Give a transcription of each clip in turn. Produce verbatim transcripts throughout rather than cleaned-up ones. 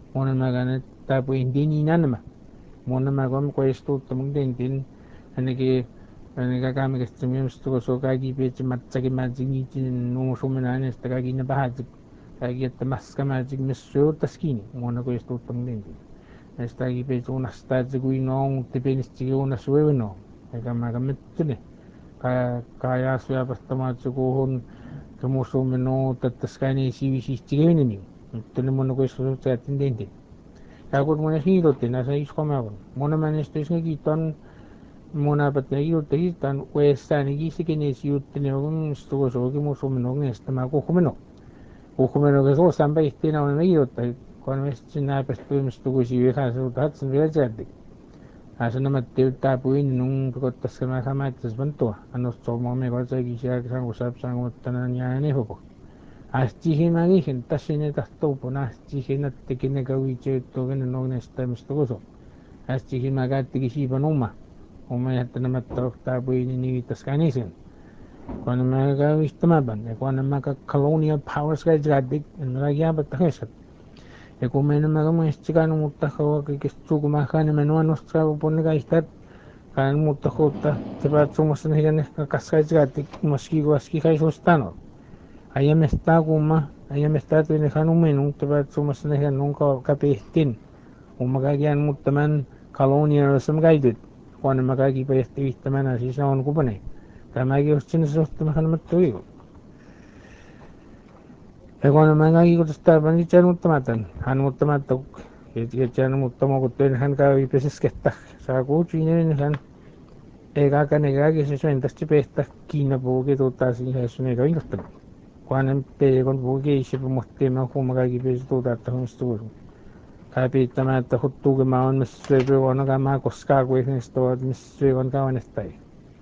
mona magana tapu indini nanama mona magam questo tamung dentin anake anaka kami kastamim sto so kagi pech matsaki majigi no shumana esta kagi na bahaj kagi at maska majig misso taskini mona questo tamung dentin esta kagi pech unas tajigui no tepenis chigi unas weweno eka magametne kaya kaya suya pastama chukuhon kemusumeno tataskani siwi sichigeni tenemos no questo se atendente Aku muna hiro te nasa isko magon. Muna manesto isngi kiton muna patne hiro te hitan westa ni gisi kene si utte ne ogun sto so ki mo so meno ngi sta ma ko kumeno. Ko kumeno ke so samba iste na ona hiro te kon mes china pesto mi sto ko si we ha so tat sin we jade. Asa na matte ta puin nung ko tas ma kama tes banto. Ano so mo me ko sa gi sia sang ko sap sang mo tanan ya ne ho. Astigimani tasine tahtopo na astigina tekine gawiche togene nogne stems togoso astigimaga tigishiba numa uma yattana matta tabuini ni taskanisin kwana maga wistamaban e kwana maga colonial powers ga jadik na yaba tahesat e kumena maga muestigano mutaho ke kestugo mahane menua nostra pone ga istat kan mutaho ta teba tsumos ne gane kaskai jadik maski go aski kai sostano Ayam está guma, ayam está tu ni kanu menung tebat sumas ni kanung ka kapihtin. Umagagian mutaman colonialism guided. Kwan magagi pa yasti taman asi sa on kupane. Tamagi ustin sa taman kan matuyo. E kwan magagi ko sta bani chan mutamatan. Han mutamatok. Ke chan mutamo ko ten han ka ipesis ketta. Sa ko chine ni han e ga kan e ga ke se suentas chipesta kina po ke totasi ha sune ga ingostan. Kuanan pe kon bugi isi pumutti ma kumaga gibi stu datta hon stu kapi tama ta huttu ge maun misre wona ga ma koska go hin stu misre won ga wan stai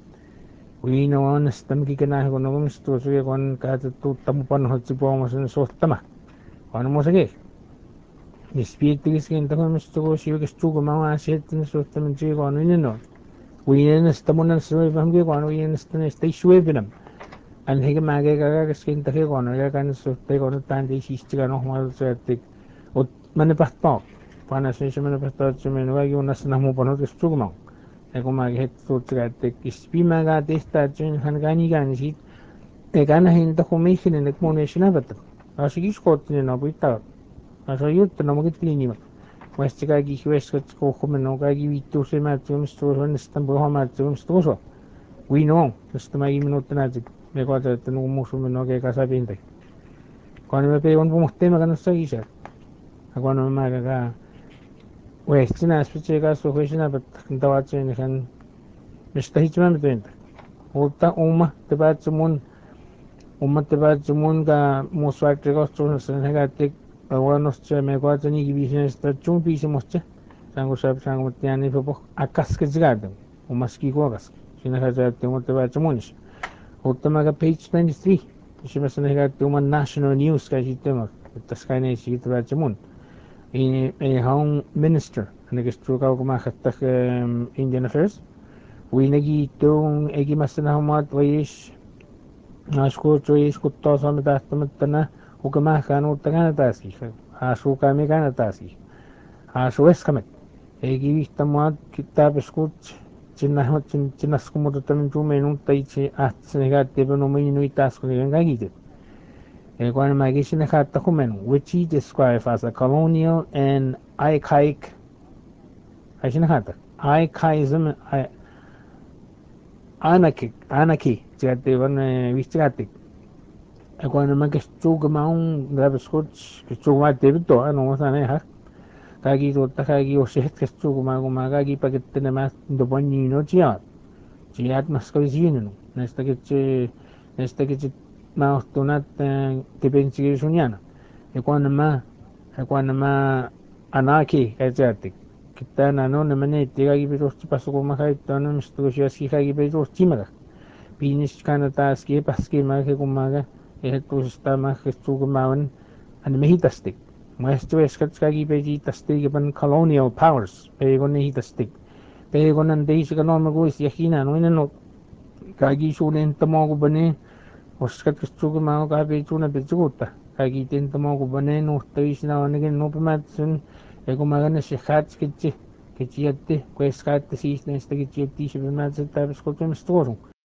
wi no on stam ki kana go no stu su ge kon ka tu tam pan ho chi po mo sun so tama kon mo se ni spiritu ge sken ta mo stu go shi ge stu go ma wa se tin so tam ji go no ni no wi ne stamon su ge ge go no wi ne stan stai shwe binam An hige mage gaga gaskin take kono ya kan so te kono tan de sistiga no mal so te o mane pasto pana se se mane pasto se mane wa yo nas na mo pono ke stugma e ko mage het so te te kispi maga de sta chen han gani gani si e gana hin to komi hin ne mo ne shina bat asi gi skot ne no bita asa yut no mo git ni ma West ga gi west ko ko me no ga gi vitu se ma tum sto so ne stan bo ma tum sto so we know sto ma gi minut na me kota että nuku musumme no ke kasa pinte kuando me pegon pumus tema kan sa isa kuando me ka ka we sina spiche ka so hoishina bat dawa chen kan mista hichma me pinte uta uma te ba chumun uma te ba chumun ka muswak te ko so sen ga te bueno che me kota ni gi bisen sta chum pi se moche sango sab sango tiani po akas ke zgad umaski ko akas sina ka te mo te ba chumun Ultamaga page ninety-three. Simas na higat tuman national news kay sistema. Tas kay na si ito jamun. In a home minister. Nagistro ka kumakattak um, Indian Affairs. Uy nagi itong egi mas na humat wais. Asko chois kutto sa matastamat na. Ukamakan utagan atasi. Aso kami kan atasi. Aso es kamet. Egi vistamat kitab eskuch. Chinahmat chin chinas como también tu menú taiche hasta negate pero no me inuitas con el gagite. El cual magis negata humen, which he described as a colonial and archaic. Ay sinahata. Archaism, anarchic, anarchy. Chate van vistrate. El cual magis chuga maun grabescoch, que chuga tebito, no vas a nejar. Kagi to takagi o sehet que chuga mago magagi para que tenemos do bonino chiat. Cihat mas kawisinan nesta kichi nesta kichi ma tunat ke pensi sunyana e kwana ma e kwana ma anaki kajatik kita nano na mane tiga gi betos paso ko makai tono misto shi aski kai betos timaga pinis kana taski paski ma ke kumaga e to sta ma ke tu kumawan an mehitastik Maestro es kagi beji tastik ban colonial powers pe goni hitastik pe gonan deis ka no mago is yakina no no kagi sunen tamo ko bane oskat kustu ko mao ka be tuna be juta kakitin tomokupanen urtawisnawanaki nopamatsun ekumakana xejats kitsi kichiyati kueskati sisnesta kichiyati xipimats tapos kochon storon